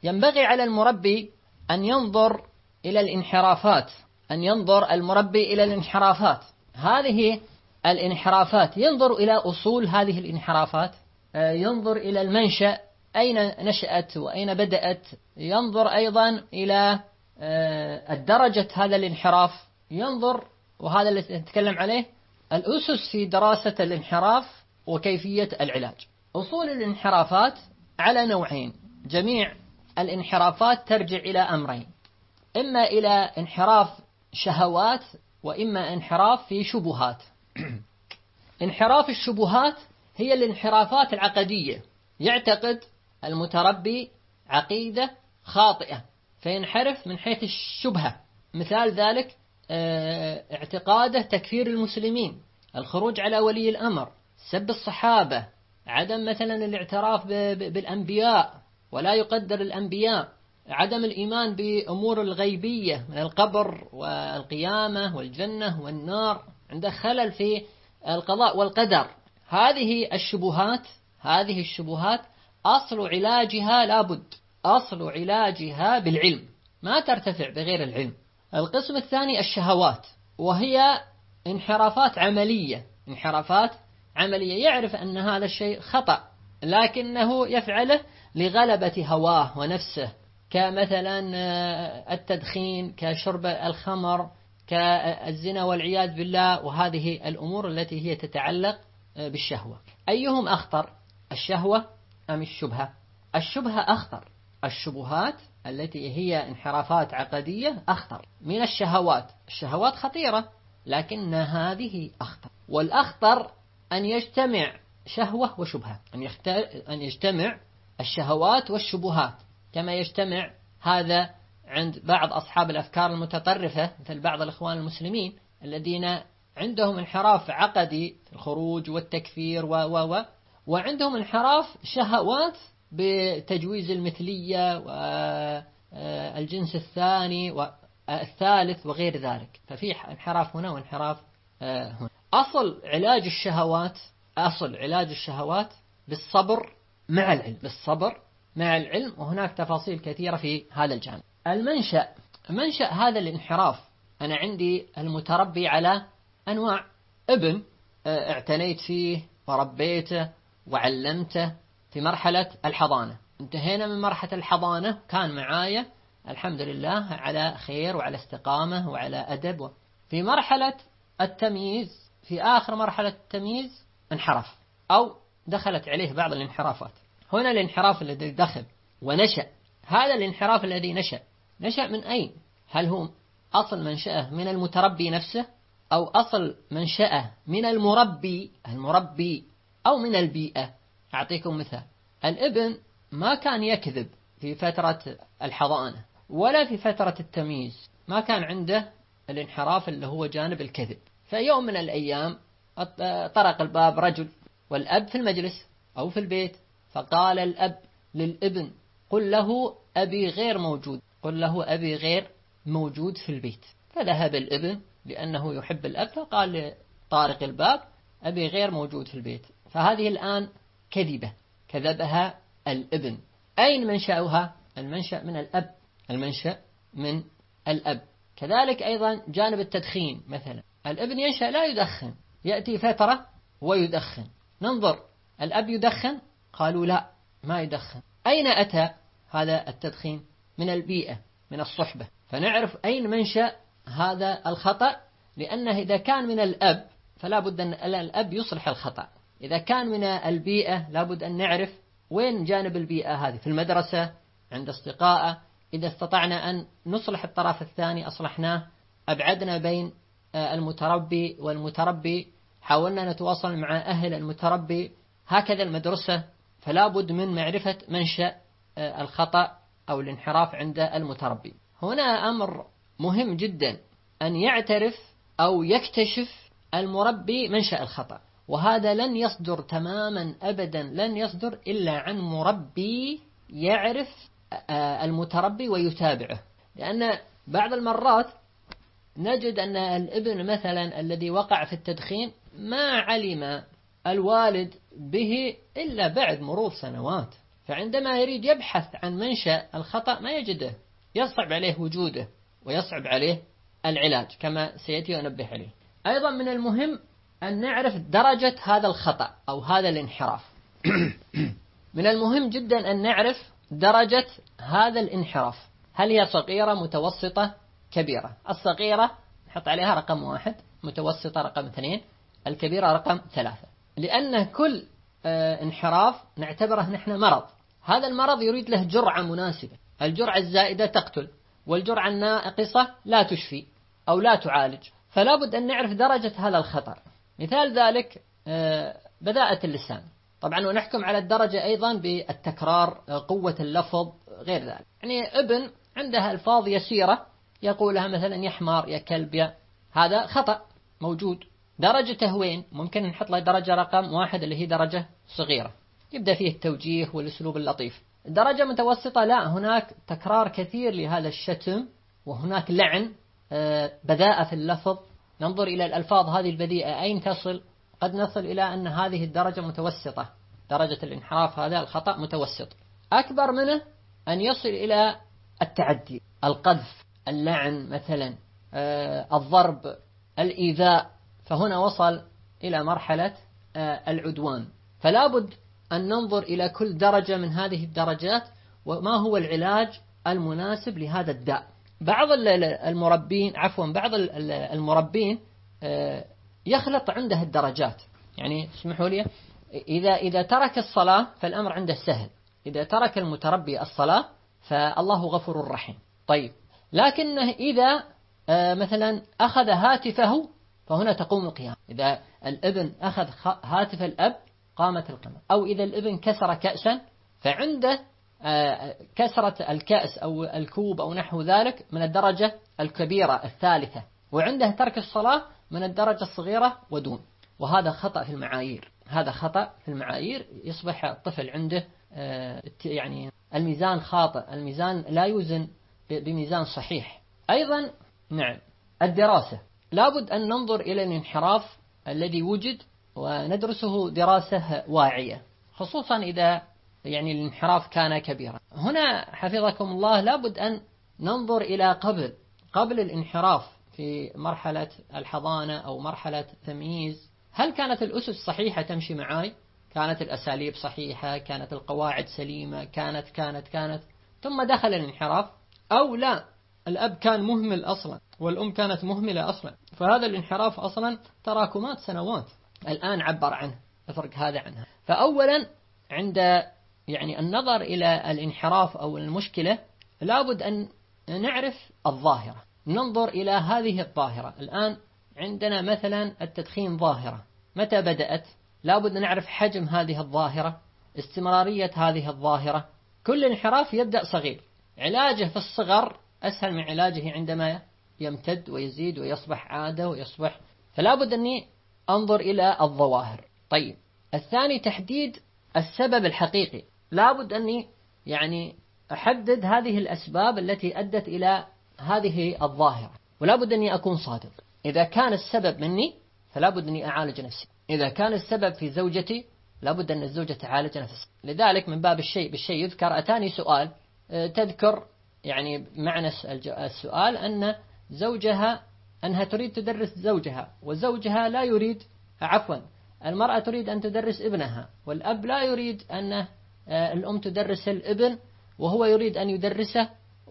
ينبغي على المربي أن ينظر إلى الانحرافات، أن ينظر المربي إلى الانحرافات. هذه الانحرافات ينظر إلى أصول هذه الانحرافات، ينظر إلى المنشأ أين نشأت وأين بدأت، ينظر أيضا إلى الدرجة هذا الانحراف، ينظر، وهذا اللي نتكلم عليه الأسس في دراسة الانحراف وكيفية العلاج. أصول الانحرافات على نوعين، جميع الانحرافات ترجع إلى أمرين، إما إلى انحراف شهوات وإما انحراف في شبهات. انحراف الشبهات هي الانحرافات العقدية، يعتقد المتربي عقيدة خاطئة فينحرف من حيث الشبهة. مثال ذلك اعتقاده تكفير المسلمين، الخروج على ولي الأمر، سب الصحابة، عدم مثلا الاعتراف بالأنبياء ولا يقدر الأنبياء، عدم الإيمان بأمور الغيبية من القبر والقيامة والجنة والنار، عنده خلل في القضاء والقدر. هذه الشبهات أصل علاجها لابد، أصل علاجها بالعلم، ما ترتفع بغير العلم. القسم الثاني الشهوات، وهي انحرافات عملية، يعرف أن هذا الشيء خطأ لكنه يفعله لغلبة هواه ونفسه، كمثلا التدخين، كشرب الخمر، كالزنا والعياذ بالله، وهذه الأمور التي هي تتعلق بالشهوة. أيهم أخطر، الشهوة أم الشبهة؟ الشبهة أخطر، الشبهات التي هي انحرافات عقدية أخطر من الشهوات. الشهوات خطيرة لكن هذه أخطر، والأخطر أن يجتمع شهوة وشبهة، أن يجتمع الشهوات والشبهات، كما يجتمع هذا عند بعض أصحاب الأفكار المتطرفة مثل بعض الإخوان المسلمين الذين عندهم انحراف عقدي في الخروج والتكفير وعندهم انحراف شهوات بتجويز المثلية والجنس الثاني والثالث وغير ذلك، ففي انحراف هنا وانحراف هنا. أصل علاج الشهوات بالصبر مع العلم، وهناك تفاصيل كثيرة في هذا الجانب. منشأ هذا الانحراف، أنا عندي المتربي على أنواع، ابن اعتنيت فيه وربيته وعلمته في مرحلة الحضانة، انتهينا من مرحلة الحضانة، كان معايا الحمد لله على خير وعلى استقامة وعلى أدب. في مرحلة التمييز، في آخر مرحلة التمييز انحرف أو دخلت عليه بعض الانحرافات. هنا الانحراف الذي دخل ونشأ، هذا الانحراف الذي نشأ من أين؟ هل هو أصل منشأه من المتربي نفسه، أو أصل منشأه من المربي أو من البيئة؟ أعطيكم مثال، الابن ما كان يكذب في فترة الحضانة ولا في فترة التمييز، ما كان عنده الانحراف اللي هو جانب الكذب. فيوم من الأيام طرق الباب رجل والأب في المجلس أو في البيت، فقال الأب للابن قل له أبي غير موجود في البيت. فذهب الابن لأنه يحب الأب فقال لطارق الباب أبي غير موجود في البيت. فهذه الآن كذبها الابن. أين منشأها؟ المنشأ من الأب. كذلك أيضا جانب التدخين مثلا، الابن ينشأ لا يدخن، يأتي فترة ويدخن، ننظر الأب يدخن، قالوا لا ما يدخن. أين أتى هذا التدخين؟ من البيئة، من الصحبة. فنعرف أين منشأ هذا الخطأ، لأنه إذا كان من الأب فلا بد أن الأب يصلح الخطأ، إذا كان من البيئة لا بد أن نعرف وين جانب البيئة هذه، في المدرسة عند أصدقائه، إذا استطعنا أن نصلح الطرف الثاني أصلحناه، أبعدنا بين المتربي والمتربي، حاولنا نتواصل مع أهل المتربي، هكذا المدرسة. فلا بد من معرفة منشأ الخطأ أو الانحراف عند المتربي. هنا أمر مهم جدا أن يعترف أو يكتشف المربي منشأ الخطأ، وهذا لن يصدر تماما أبدا، لن يصدر إلا عن مربي يعرف المتربي ويتابعه. لأن بعض المرات نجد أن الابن مثلا الذي وقع في التدخين ما علم الوالد به إلا بعد مرور سنوات، فعندما يريد يبحث عن منشأ الخطأ ما يجده، يصعب عليه وجوده ويصعب عليه العلاج كما سيأتي أنبه عليه. أيضا من المهم أن نعرف درجة هذا الخطأ أو هذا الانحراف. من المهم جدا أن نعرف درجة هذا الانحراف، هل هي صغيرة متوسطة كبيرة؟ الصغيرة نحط عليها رقم 1، متوسطة رقم 2، الكبيرة رقم 3، لأن كل انحراف نعتبره نحن مرض. هذا المرض يريد له جرعة مناسبة، الجرعة الزائدة تقتل، والجرعة الناقصة لا تشفي أو لا تعالج، فلا بد أن نعرف درجة هذا الخطر. مثال ذلك بذاءة اللسان، طبعا ونحكم على الدرجة أيضا بالتكرار، قوة اللفظ، غير ذلك. يعني ابن عندها ألفاظ يسيرة يقولها مثلا يا حمار يا كلب يا، هذا خطأ موجود. درجته وين؟ ممكن نحط له درجة رقم 1 اللي هي درجة صغيرة، يبدأ فيه التوجيه والأسلوب اللطيف. درجة متوسطة لا، هناك تكرار كثير لهذا الشتم، وهناك لعن، بذاءة في اللفظ. ننظر إلى الألفاظ هذه البذيئة أين تصل، قد نصل إلى أن هذه الدرجة متوسطة، درجة الانحراف هذا الخطأ متوسط. أكبر منه أن يصل إلى التعدي، القذف، اللعن مثلا، الضرب، الإيذاء، فهنا وصل إلى مرحلة العدوان. فلا بد أن ننظر إلى كل درجة من هذه الدرجات وما هو العلاج المناسب لهذا الداء. بعض المربين يخلط عنده الدرجات، يعني اسمحوا لي، إذا ترك الصلاة فالأمر عنده سهل، إذا ترك المتربي الصلاة فالله غفور رحيم. طيب، لكنه إذا مثلا أخذ هاتفه فهنا تقوم القيامة. إذا الابن أخذ هاتف الأب قامت القيامة. أو إذا الابن كسر كأسا فعنده كسرة الكأس أو الكوب أو نحو ذلك من الدرجة الكبيرة الثالثة، وعنده ترك الصلاة من الدرجة الصغيرة ودون. وهذا خطأ في المعايير، هذا خطأ في المعايير، يصبح الطفل عنده يعني الميزان خاطئ، الميزان لا يوزن بميزان صحيح. أيضا نعم، الدراسة لابد أن ننظر إلى الانحراف الذي وجد وندرسه دراسة واعية، خصوصا إذا يعني الانحراف كان كبيرا. هنا حفظكم الله لابد أن ننظر إلى قبل الانحراف في مرحلة الحضانة أو مرحلة التمييز. هل كانت الأسس صحيحة تمشي معاي؟ كانت الأساليب صحيحة؟ كانت القواعد سليمة؟ كانت ثم دخل الانحراف، أو لا، الأب كان مهمل أصلا والأم كانت مهملة أصلا، فهذا الانحراف أصلا تراكمات سنوات الآن عبر عنه، أفرق هذا عنها. فأولا عند يعني النظر إلى الانحراف أو المشكلة لابد أن نعرف الظاهرة، ننظر إلى هذه الظاهرة. الآن عندنا مثلا التدخين ظاهرة، متى بدأت؟ لابد أن نعرف حجم هذه الظاهرة، استمرارية هذه الظاهرة. كل انحراف يبدأ صغير، علاجه في الصغر أسهل من علاجه عندما يمتد ويزيد ويصبح عادة ويصبح. فلا بد أني أنظر إلى الظواهر. طيب، الثاني تحديد السبب الحقيقي، لا بد أني يعني أحدد هذه الأسباب التي أدت إلى هذه الظاهرة، ولا بد أني أكون صادق. إذا كان السبب مني فلا بد أني أعالج نفسي، إذا كان السبب في زوجتي لا بد أن الزوجة تعالج نفسها. لذلك من باب الشيء بالشيء يذكر، أتاني سؤال تذكر يعني معنى السؤال أن زوجها أنها تريد تدرس زوجها، وزوجها لا يريد، عفوا، المرأة تريد أن تدرس ابنها، والأب لا يريد أن الأم تدرس الابن، وهو يريد أن يدرسه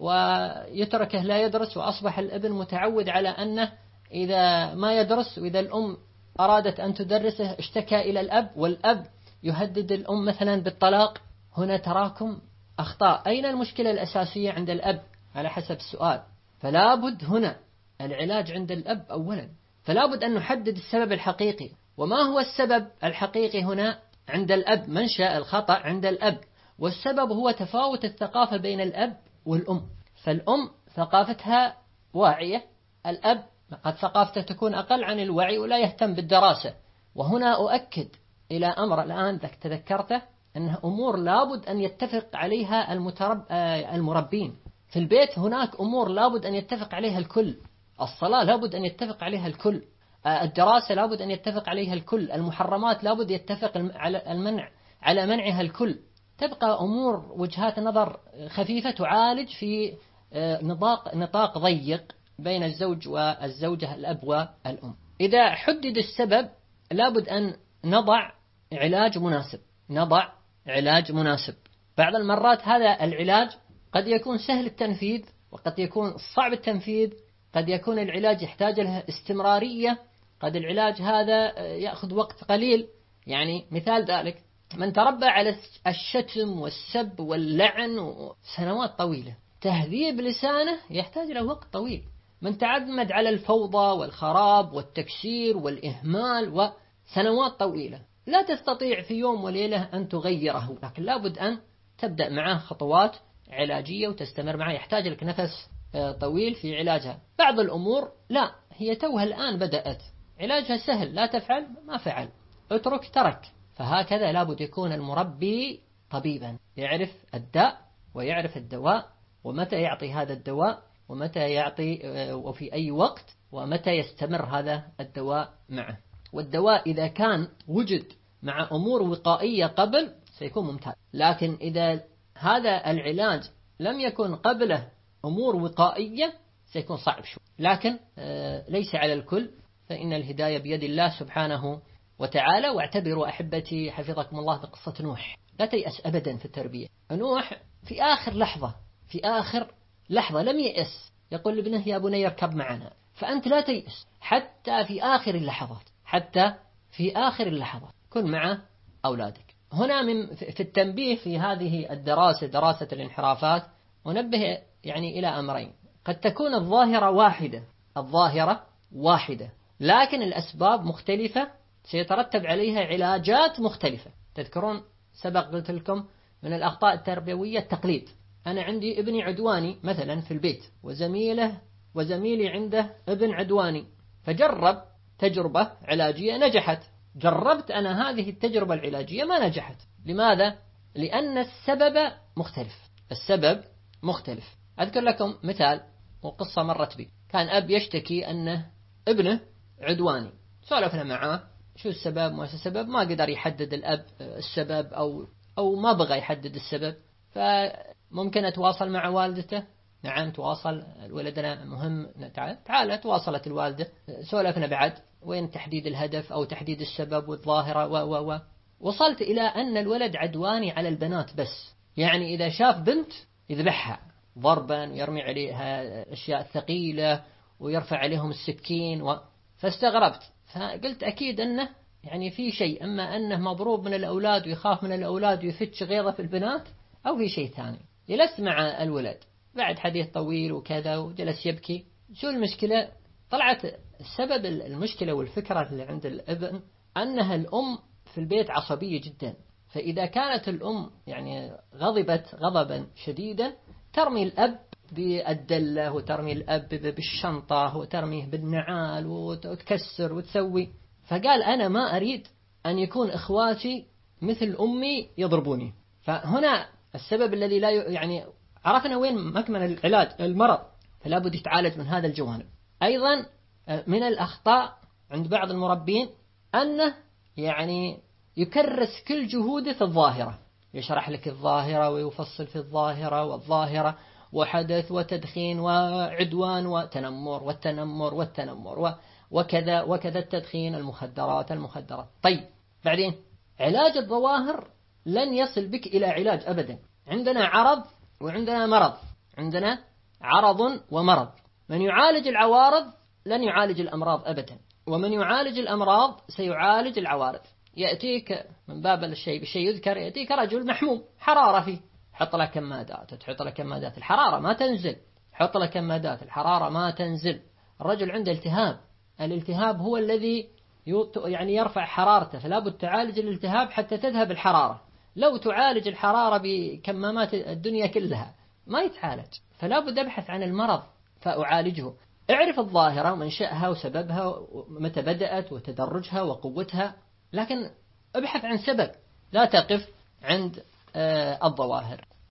ويتركه لا يدرس، وأصبح الابن متعود على أنه إذا ما يدرس، وإذا الأم أرادت أن تدرسه اشتكى إلى الأب، والأب يهدد الأم مثلا بالطلاق. هنا تراكم أخطاء. أين المشكلة الأساسية عند الأب على حسب السؤال؟ فلا بد هنا العلاج عند الأب أولا، فلا بد أن نحدد السبب الحقيقي. وما هو السبب الحقيقي هنا عند الأب؟ منشأ الخطأ عند الأب، والسبب هو تفاوت الثقافة بين الأب والأم. فالأم ثقافتها واعية، الأب قد ثقافته تكون أقل عن الوعي ولا يهتم بالدراسة. وهنا أؤكد إلى أمر الآن تذكرته، أنها أمور لابد أن يتفق عليها المربين في البيت. هناك أمور لابد أن يتفق عليها الكل، الصلاة لابد أن يتفق عليها الكل، الدراسة لابد أن يتفق عليها الكل، المحرمات لابد يتفق على منعها الكل. تبقى أمور وجهات نظر خفيفة تعالج في نطاق ضيق بين الزوج والزوجة، الأب والأم. إذا حدد السبب لابد أن نضع علاج مناسب. بعض المرات هذا العلاج قد يكون سهل التنفيذ وقد يكون صعب التنفيذ، قد يكون العلاج يحتاج له استمرارية، قد العلاج هذا يأخذ وقت قليل. يعني مثال ذلك من تربى على الشتم والسب واللعن سنوات طويلة، تهذيب لسانه يحتاج له وقت طويل. من تعمد على الفوضى والخراب والتكسير والإهمال وسنوات طويلة، لا تستطيع في يوم وليلة أن تغيره، لكن لابد أن تبدأ معه خطوات علاجية وتستمر معه، يحتاج لك نفس طويل في علاجها. بعض الأمور لا، هي توها الآن بدأت، علاجها سهل، لا تفعل ما فعل، اترك ترك. فهكذا لابد يكون المربي طبيبا، يعرف الداء ويعرف الدواء، ومتى يعطي هذا الدواء ومتى يعطي وفي أي وقت، ومتى يستمر هذا الدواء معه. والدواء إذا كان وجد مع أمور وقائية قبل سيكون ممتاز، لكن إذا هذا العلاج لم يكن قبله أمور وقائية سيكون صعب شوي. لكن ليس على الكل، فإن الهداية بيد الله سبحانه وتعالى. واعتبروا أحبتي حفظكم الله بقصة نوح، لا تيأس أبدا في التربية. نوح في آخر لحظة لم ييأس، يقول لابنه يا بني اركب معنا. فأنت لا تيأس حتى في آخر اللحظات كن مع أولادك. هنا في التنبيه في هذه الدراسة، دراسة الانحرافات، ونبه يعني إلى أمرين. قد تكون الظاهرة واحدة لكن الأسباب مختلفة، سيترتب عليها علاجات مختلفة. تذكرون سبق قلت لكم من الأخطاء التربوية التقليد. أنا عندي ابني عدواني مثلا في البيت، وزميلي عنده ابن عدواني، فجرب تجربة علاجية نجحت، جربت أنا هذه التجربة العلاجية ما نجحت. لماذا؟ لأن السبب مختلف. أذكر لكم مثال وقصة مرت بي. كان أب يشتكي أنه ابنه عدواني، سولفنا معه شو السبب، ما قدر يحدد الأب السبب أو ما بغى يحدد السبب. فممكن أتواصل مع والدته؟ نعم تواصل، ولدنا مهم، تعال تواصلت الوالدة، سولفنا بعد وين تحديد الهدف أو تحديد السبب والظاهرة وصلت إلى أن الولد عدواني على البنات بس. يعني إذا شاف بنت يذبحها ضربا ويرمي عليها أشياء ثقيلة ويرفع عليهم السكين فاستغربت، فقلت أكيد أنه يعني في شيء، أما أنه مضروب من الأولاد ويخاف من الأولاد ويفتش غيظة في البنات، أو في شيء ثاني. جلست مع الولد بعد حديث طويل وكذا وجلس يبكي. شو المشكلة؟ طلعت السبب المشكلة والفكرة اللي عند الابن أنها الأم في البيت عصبية جدا. فإذا كانت الأم يعني غضبت غضبا شديدا ترمي الأب بالدلة وترمي الأب بالشنطة وترميه بالنعال وتكسر وتسوي. فقال أنا ما أريد أن يكون إخواتي مثل أمي يضربوني. فهنا السبب الذي لا يعني عرفنا وين مكمن العلاج المرض، فلا بد يتعالج من هذا الجوانب. أيضا من الأخطاء عند بعض المربين أنه يعني يكرس كل جهوده في الظاهرة، يشرح لك الظاهرة ويفصل في الظاهرة والظاهرة وحدث وتدخين وعدوان وتنمر والتنمر وكذا التدخين، المخدرات. طيب بعدين علاج الظواهر لن يصل بك إلى علاج أبدا. عندنا عرض وعندنا مرض، عندنا عرض ومرض. من يعالج العوارض لن يعالج الأمراض أبدا، ومن يعالج الأمراض سيعالج العوارض. يأتيك من باب الشيء بشيء يذكر، يأتيك رجل محموم حرارة فيه، حط له كمادات، تحط له كمادات، الحرارة ما تنزل، حط له كمادات، الحرارة ما تنزل. الرجل عنده التهاب، الالتهاب هو الذي يعني يرفع حرارته، فلا بد تعالج الالتهاب حتى تذهب الحرارة. لو تعالج الحرارة بكمامات الدنيا كلها ما يتعالج، فلا بد أبحث عن المرض فأعالجه. اعرف الظاهرة ومنشأها وسببها ومتى بدأت وتدرجها وقوتها، لكن ابحث عن سبب، لا تقف عند الظواهر.